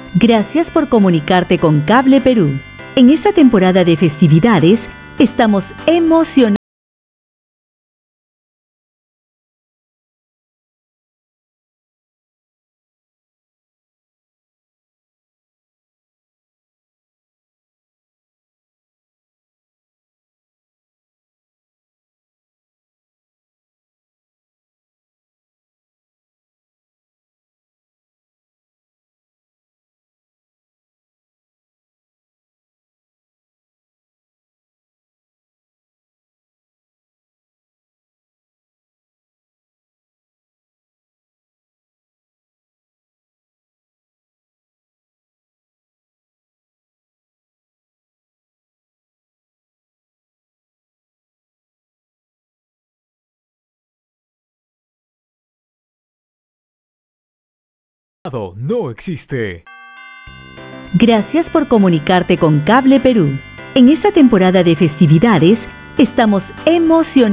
Gracias por comunicarte con Cable Perú. En esta temporada de festividades, estamos emocionados. No existe. Gracias por comunicarte con Cable Perú. En esta temporada de festividades, estamos emocionados.